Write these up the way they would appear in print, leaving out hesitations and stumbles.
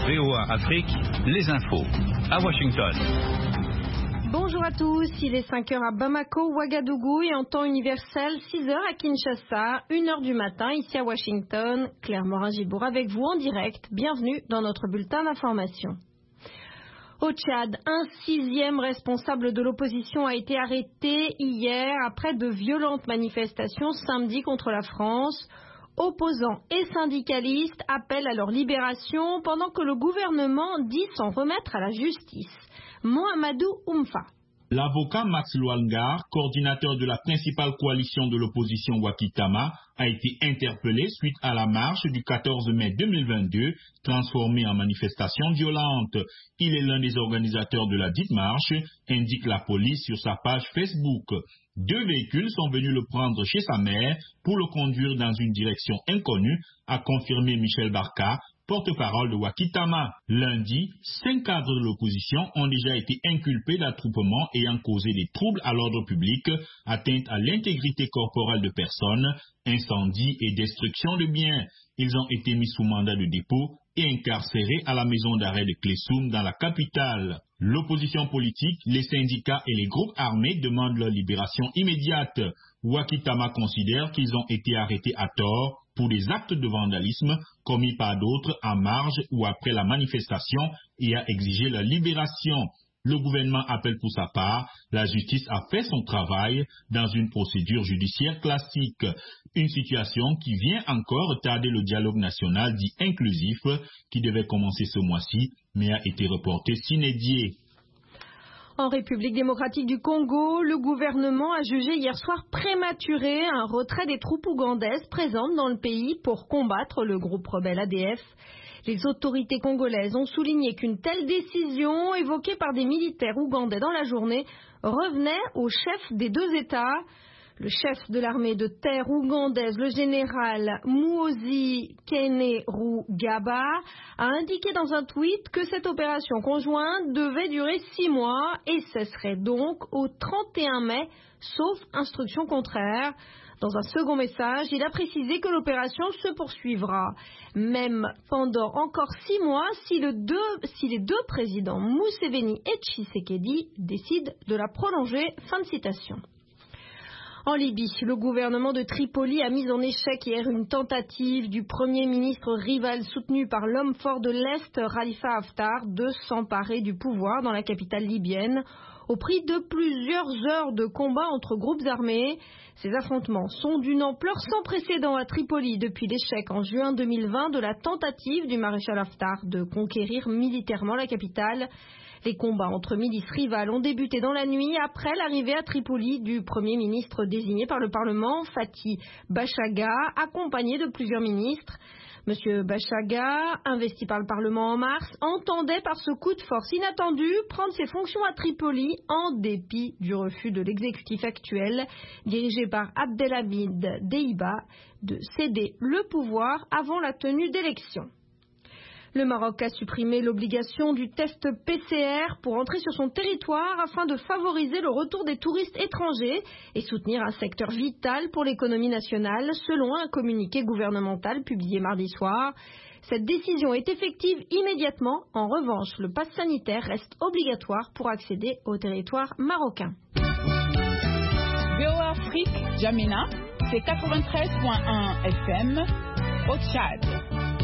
VOA Afrique, les infos. À Washington. Bonjour à tous, il est 5h à Bamako, Ouagadougou et en temps universel, 6h à Kinshasa, 1h du matin ici à Washington. Claire Morin-Gibour avec vous en direct. Bienvenue dans notre bulletin d'information. Au Tchad, un 6e responsable de l'opposition a été arrêté hier après de violentes manifestations samedi contre la France. Opposants et syndicalistes appellent à leur libération pendant que le gouvernement dit s'en remettre à la justice. Mohamedou Oumfa. L'avocat Max Luangar, coordinateur de la principale coalition de l'opposition Wakitama, a été interpellé suite à la marche du 14 mai 2022, transformée en manifestation violente. Il est l'un des organisateurs de la dite marche, indique la police sur sa page Facebook. 2 véhicules sont venus le prendre chez sa mère pour le conduire dans une direction inconnue, a confirmé Michel Barka, porte-parole de Wakitama. Lundi, 5 cadres de l'opposition ont déjà été inculpés d'attroupement ayant causé des troubles à l'ordre public, atteinte à l'intégrité corporelle de personnes, incendie et destruction de biens. Ils ont été mis sous mandat de dépôt et incarcérés à la maison d'arrêt de Klessoum dans la capitale. L'opposition politique, les syndicats et les groupes armés demandent leur libération immédiate. Wakitama considère qu'ils ont été arrêtés à tort pour des actes de vandalisme commis par d'autres en marge ou après la manifestation et a exigé leur libération. Le gouvernement appelle pour sa part, la justice a fait son travail dans une procédure judiciaire classique. Une situation qui vient encore retarder le dialogue national dit inclusif qui devait commencer ce mois-ci mais a été reporté sine die. En République démocratique du Congo, le gouvernement a jugé hier soir prématuré un retrait des troupes ougandaises présentes dans le pays pour combattre le groupe rebelle ADF. Les autorités congolaises ont souligné qu'une telle décision, évoquée par des militaires ougandais dans la journée, revenait au chef des 2 États. Le chef de l'armée de terre ougandaise, le général Muhoozi Kainerugaba, a indiqué dans un tweet que cette opération conjointe devait durer 6 mois et cesserait donc au 31 mai, sauf instruction contraire. Dans un second message, il a précisé que l'opération se poursuivra, même pendant encore 6 mois, si les deux présidents Museveni et Tshisekedi décident de la prolonger. Fin de citation. En Libye, le gouvernement de Tripoli a mis en échec hier une tentative du Premier ministre rival soutenu par l'homme fort de l'Est, Khalifa Haftar, de s'emparer du pouvoir dans la capitale libyenne, au prix de plusieurs heures de combat entre groupes armés. Ces affrontements sont d'une ampleur sans précédent à Tripoli depuis l'échec en juin 2020 de la tentative du maréchal Haftar de conquérir militairement la capitale. Les combats entre milices rivales ont débuté dans la nuit après l'arrivée à Tripoli du Premier ministre désigné par le Parlement, Fathi Bachaga, accompagné de plusieurs ministres. Monsieur Bachaga, investi par le Parlement en mars, entendait par ce coup de force inattendu prendre ses fonctions à Tripoli en dépit du refus de l'exécutif actuel, dirigé par Abdelhamid Deiba, de céder le pouvoir avant la tenue d'élections. Le Maroc a supprimé l'obligation du test PCR pour entrer sur son territoire afin de favoriser le retour des touristes étrangers et soutenir un secteur vital pour l'économie nationale, selon un communiqué gouvernemental publié mardi soir. Cette décision est effective immédiatement. En revanche, le pass sanitaire reste obligatoire pour accéder au territoire marocain. VOA Afrique, Jamina, c'est 93.1 FM au Tchad.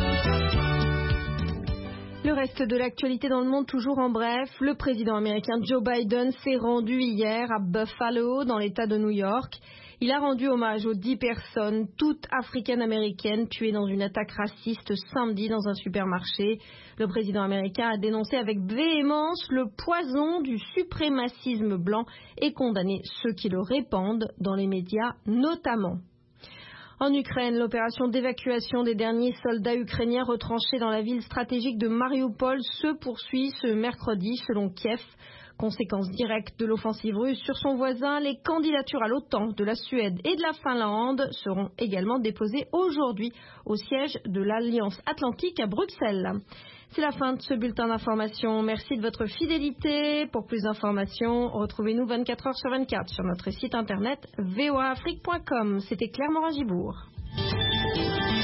Le reste de l'actualité dans le monde, toujours en bref. Le président américain Joe Biden s'est rendu hier à Buffalo, dans l'État de New York. Il a rendu hommage aux 10 personnes, toutes africaines-américaines, tuées dans une attaque raciste samedi dans un supermarché. Le président américain a dénoncé avec véhémence le poison du suprémacisme blanc et condamné ceux qui le répandent dans les médias notamment. En Ukraine, l'opération d'évacuation des derniers soldats ukrainiens retranchés dans la ville stratégique de Mariupol se poursuit ce mercredi, selon Kiev. Conséquence directe de l'offensive russe sur son voisin, les candidatures à l'OTAN de la Suède et de la Finlande seront également déposées aujourd'hui au siège de l'Alliance Atlantique à Bruxelles. C'est la fin de ce bulletin d'information. Merci de votre fidélité. Pour plus d'informations, retrouvez-nous 24 heures sur 24 sur notre site internet voaafrique.com. C'était Claire Morin-Gibour.